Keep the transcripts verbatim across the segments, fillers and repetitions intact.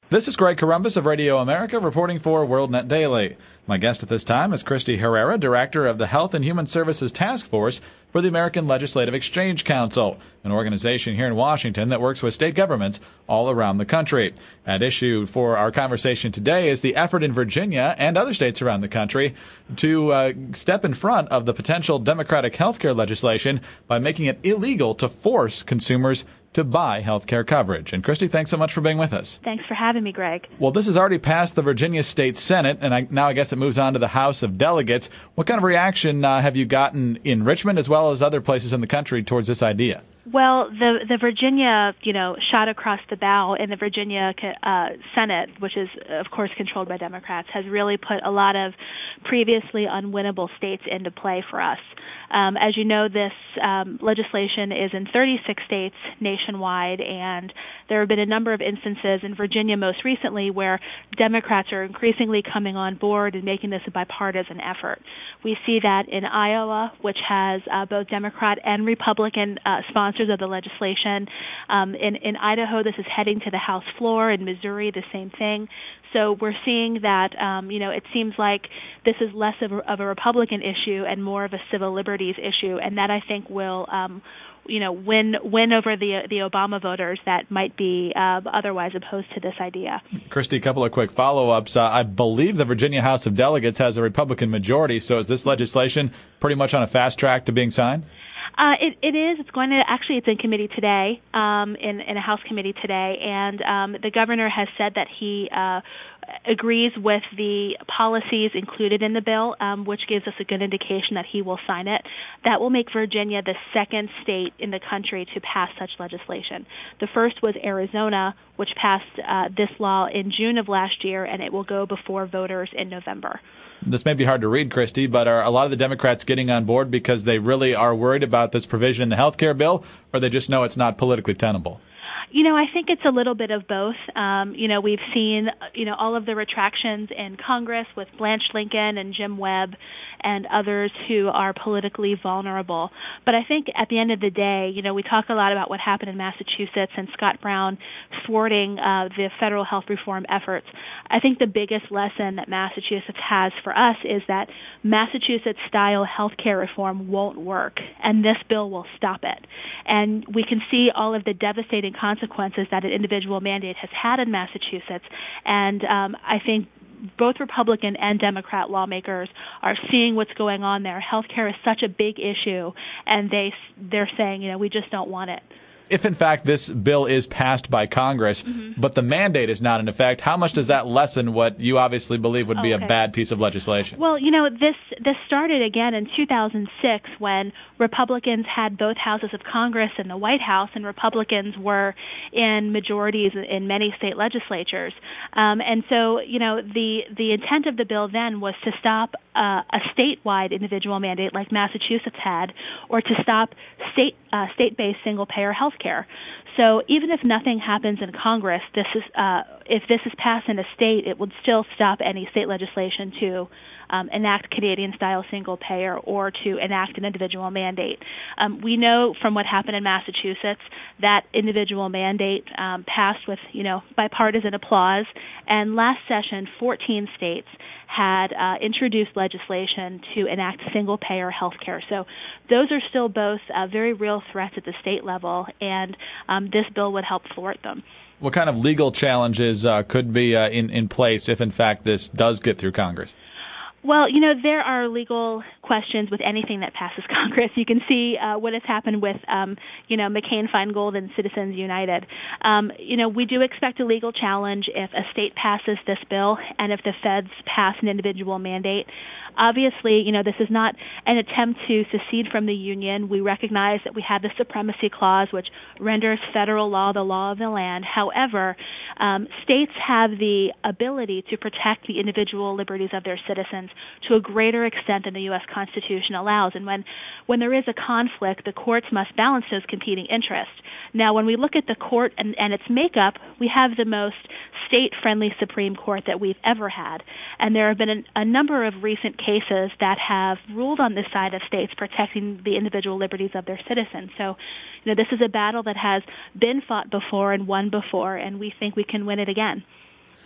This is Greg Corombos of Radio America reporting for WorldNet Daily. My guest at this time is Christy Herrera, Director of the Health and Human Services Task Force for the American Legislative Exchange Council, an organization here in Washington that works with state governments all around the country. At issue for our conversation today is the effort in Virginia and other states around the country to uh, step in front of the potential Democratic health care legislation by making it illegal to force consumers to buy health care coverage. And Christy, thanks so much for being with us. Thanks for having me, Greg. Well, this has already passed the Virginia State Senate, and I, now I guess it moves on to the House of Delegates. What kind of reaction uh, have you gotten in Richmond as well as other places in the country towards this idea? Well, the the Virginia, you know, shot across the bow in the Virginia uh, Senate, which is, of course, controlled by Democrats, has really put a lot of previously unwinnable states into play for us. Um, as you know, this um, legislation is in thirty-six states nationwide, and there have been a number of instances in Virginia most recently where Democrats are increasingly coming on board and making this a bipartisan effort. We see that in Iowa, which has uh, both Democrat and Republican uh, sponsors of the legislation. Um, in, in Idaho, this is heading to the House floor. In Missouri, the same thing. So we're seeing that, um, you know, it seems like this is less of a, of a Republican issue and more of a civil liberties issue, and that I think will, um, you know, win win over the the Obama voters that might be uh, otherwise opposed to this idea. Christy, a couple of quick follow-ups. Uh, I believe the Virginia House of Delegates has a Republican majority, so is this legislation pretty much on a fast track to being signed? Uh, it, it is. It's going to actually. It's in committee today, um, in, in a House committee today, and um, the governor has said that he uh, agrees with the policies included in the bill, um, which gives us a good indication that he will sign it. That will make Virginia the second state in the country to pass such legislation. The first was Arizona, which passed uh, this law in June of last year, and it will go before voters in November. This may be hard to read, Christy, but are a lot of the Democrats getting on board because they really are worried about this provision in the health care bill, or they just know it's not politically tenable? You know, I think it's a little bit of both. Um, you know, we've seen, you know, all of the retractions in Congress with Blanche Lincoln and Jim Webb and others who are politically vulnerable. But I think at the end of the day, you know, we talk a lot about what happened in Massachusetts and Scott Brown thwarting uh, the federal health reform efforts. I think the biggest lesson that Massachusetts has for us is that Massachusetts-style health care reform won't work, and this bill will stop it. And we can see all of the devastating consequences that an individual mandate has had in Massachusetts, and um, I think both Republican and Democrat lawmakers are seeing what's going on there. Healthcare is such a big issue, and they they're saying, you know, we just don't want it. If, in fact, this bill is passed by Congress, mm-hmm. but the mandate is not in effect, how much does that lessen what you obviously believe would be okay. a bad piece of legislation? Well, you know, this this started again in two thousand six when Republicans had both houses of Congress and the White House, and Republicans were in majorities in many state legislatures. Um, and so, you know, the, the intent of the bill then was to stop uh, a statewide individual mandate like Massachusetts had, or to stop state uh, state-based single-payer health care. So even if nothing happens in Congress, this is uh, if this is passed in a state, it would still stop any state legislation to um, enact Canadian-style single-payer or to enact an individual mandate. Um, we know from what happened in Massachusetts that individual mandate um, passed with, you know, bipartisan applause, and last session, fourteen states had uh, introduced legislation to enact single-payer health care. So those are still both uh, very real threats at the state level, and um, this bill would help thwart them. What kind of legal challenges uh, could be uh, in, in place if, in fact, this does get through Congress? Well, you know, there are legal questions with anything that passes Congress. You can see uh, what has happened with, um, you know, McCain-Feingold and Citizens United. Um, you know, we do expect a legal challenge if a state passes this bill and if the feds pass an individual mandate. Obviously, you know, this is not an attempt to secede from the Union. We recognize that we have the Supremacy Clause, which renders federal law the law of the land. However, um, states have the ability to protect the individual liberties of their citizens to a greater extent than the U S Constitution allows. And when, when there is a conflict, the courts must balance those competing interests. Now, when we look at the court and, and its makeup, we have the most state-friendly Supreme Court that we've ever had. And there have been a, a number of recent cases that have ruled on the side of states protecting the individual liberties of their citizens. So, you know, this is a battle that has been fought before and won before, and we think we can win it again.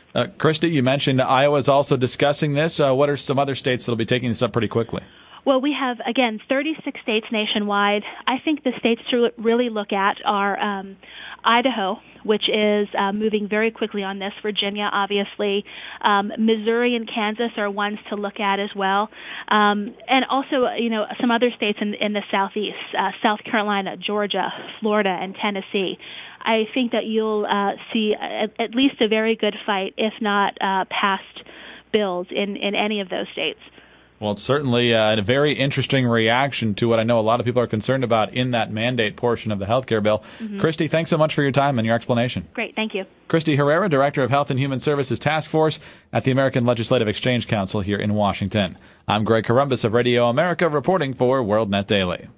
Uh, Christy, you mentioned Iowa is also discussing this. Uh, what are some other states that will be taking this up pretty quickly? Well, we have, again, thirty-six states nationwide. I think the states to really look at are um, Idaho, which is uh, moving very quickly on this. Virginia, obviously. Um, Missouri and Kansas are ones to look at as well. Um, and also, you know, some other states in, in the southeast, uh, South Carolina, Georgia, Florida, and Tennessee. I think that you'll uh, see at, at least a very good fight, if not uh, passed bills in, in any of those states. Well, it's certainly uh, a very interesting reaction to what I know a lot of people are concerned about in that mandate portion of the health care bill. Mm-hmm. Christy, thanks so much for your time and your explanation. Great, thank you. Christy Herrera, Director of Health and Human Services Task Force at the American Legislative Exchange Council here in Washington. I'm Greg Corombos of Radio America reporting for WorldNet Daily.